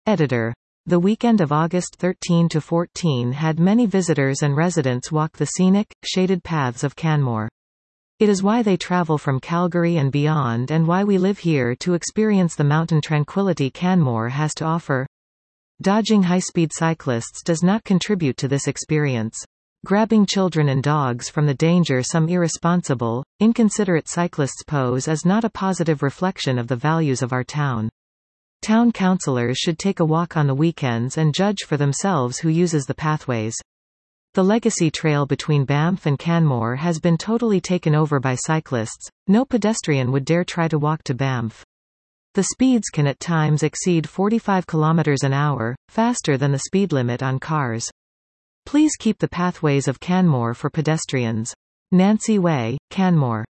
Editor. The weekend of August 13 to 14 had many visitors and residents walk the scenic, shaded paths of Canmore. It is why they travel from Calgary and beyond and why we live here to experience the mountain tranquility Canmore has to offer. Dodging high-speed cyclists does not contribute to this experience. Grabbing children and dogs from the danger some irresponsible, inconsiderate cyclists pose is not a positive reflection of the values of our town. Town councillors should take a walk on the weekends and judge for themselves who uses the pathways. The Legacy Trail between Banff and Canmore has been totally taken over by cyclists. No pedestrian would dare try to walk to Banff. The speeds can at times exceed 45 km an hour, faster than the speed limit on cars. Please keep the pathways of Canmore for pedestrians. Nancy Way, Canmore.